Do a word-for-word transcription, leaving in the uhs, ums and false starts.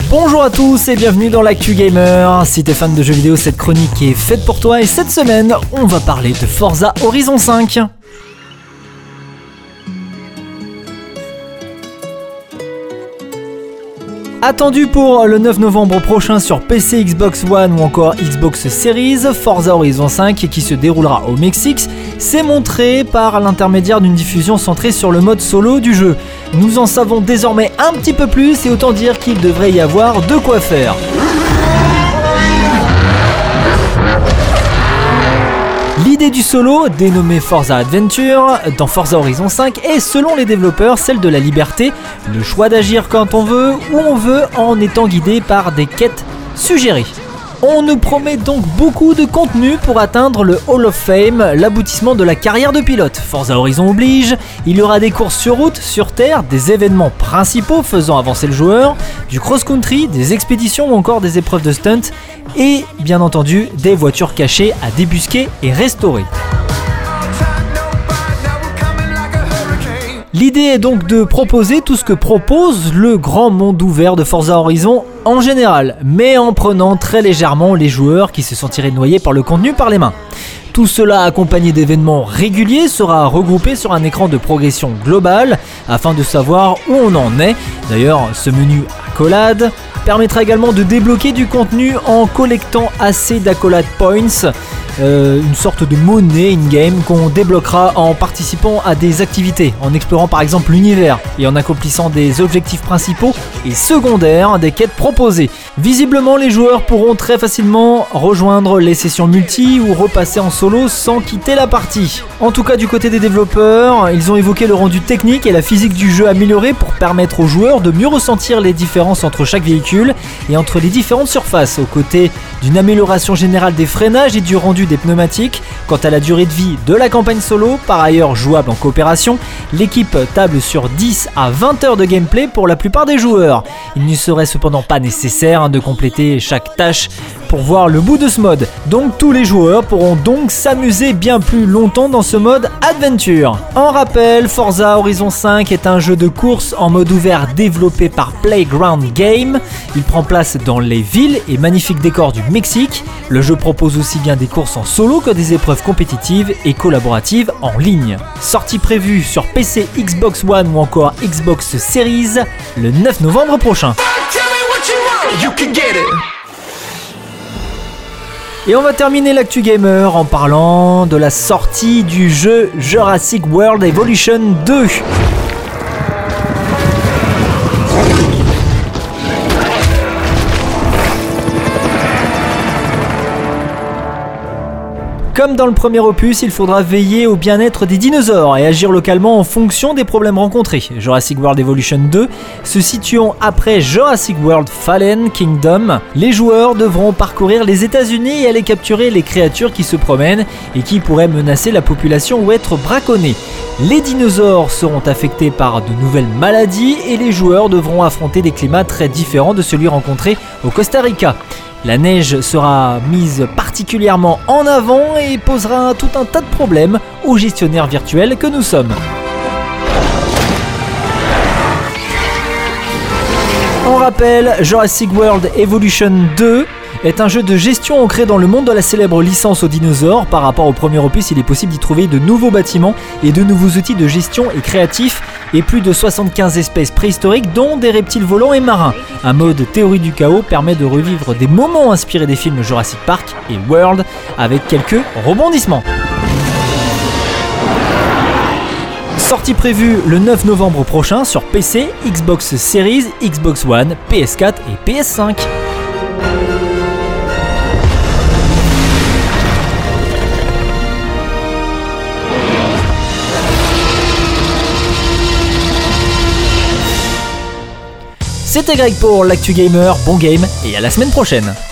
Bonjour à tous et bienvenue dans l'Actu Gamer. Si t'es fan de jeux vidéo, cette chronique est faite pour toi et cette semaine, on va parler de Forza Horizon cinq. Attendu pour le neuf novembre prochain sur P C, Xbox One ou encore Xbox Series, Forza Horizon cinq, qui se déroulera au Mexique, s'est montré par l'intermédiaire d'une diffusion centrée sur le mode solo du jeu. Nous en savons désormais un petit peu plus et autant dire qu'il devrait y avoir de quoi faire. L'idée du solo, dénommé Forza Adventure, dans Forza Horizon cinq est selon les développeurs celle de la liberté, le choix d'agir quand on veut, où on veut, en étant guidé par des quêtes suggérées. On nous promet donc beaucoup de contenu pour atteindre le Hall of Fame, l'aboutissement de la carrière de pilote. Forza Horizon oblige, il y aura des courses sur route, sur terre, des événements principaux faisant avancer le joueur, du cross-country, des expéditions ou encore des épreuves de stunt, et bien entendu des voitures cachées à débusquer et restaurer. L'idée est donc de proposer tout ce que propose le grand monde ouvert de Forza Horizon en général, mais en prenant très légèrement les joueurs qui se sentiraient noyés par le contenu par les mains. Tout cela accompagné d'événements réguliers sera regroupé sur un écran de progression globale afin de savoir où on en est. D'ailleurs, ce menu accolade permettra également de débloquer du contenu en collectant assez d'accolade points, euh, une sorte de monnaie in-game qu'on débloquera en participant à des activités, en explorant par exemple l'univers et en accomplissant des objectifs principaux et secondaires des quêtes proposées. Visiblement, les joueurs pourront très facilement rejoindre les sessions multi ou repasser en solo sans quitter la partie. En tout cas, du côté des développeurs, ils ont évoqué le rendu technique et la physique du jeu amélioré pour permettre aux joueurs de mieux ressentir les différences entre chaque véhicule et entre les différentes surfaces, aux côtés d'une amélioration générale des freinages et du rendu des pneumatiques. Quant à la durée de vie de la campagne solo, par ailleurs jouable en coopération, l'équipe table sur dix à vingt heures de gameplay pour la plupart des joueurs. Il ne serait cependant pas nécessaire de compléter chaque tâche pour voir le bout de ce mode. Donc tous les joueurs pourront donc s'amuser bien plus longtemps dans ce mode Adventure. En rappel, Forza Horizon cinq est un jeu de course en mode ouvert développé par Playground Games. Il prend place dans les villes et magnifiques décors du Mexique. Le jeu propose aussi bien des courses en solo que des épreuves compétitives et collaboratives en ligne. Sortie prévue sur P C, Xbox One ou encore Xbox Series le neuf novembre prochain. Et on va terminer l'actu gamer en parlant de la sortie du jeu Jurassic World Evolution deux. Comme dans le premier opus, il faudra veiller au bien-être des dinosaures et agir localement en fonction des problèmes rencontrés. Jurassic World Evolution deux se situant après Jurassic World Fallen Kingdom, les joueurs devront parcourir les États-Unis et aller capturer les créatures qui se promènent et qui pourraient menacer la population ou être braconnées. Les dinosaures seront affectés par de nouvelles maladies et les joueurs devront affronter des climats très différents de celui rencontré au Costa Rica. La neige sera mise particulièrement en avant et posera tout un tas de problèmes aux gestionnaires virtuels que nous sommes. En rappel, Jurassic World Evolution deux est un jeu de gestion ancré dans le monde de la célèbre licence aux dinosaures. Par rapport au premier opus, il est possible d'y trouver de nouveaux bâtiments et de nouveaux outils de gestion et créatifs et plus de soixante-quinze espèces préhistoriques dont des reptiles volants et marins. Un mode théorie du chaos permet de revivre des moments inspirés des films Jurassic Park et World avec quelques rebondissements. Sortie prévue le neuf novembre prochain sur P C, Xbox Series, Xbox One, P S quatre et P S cinq. C'était Greg pour l'Actu Gamer, bon game et à la semaine prochaine.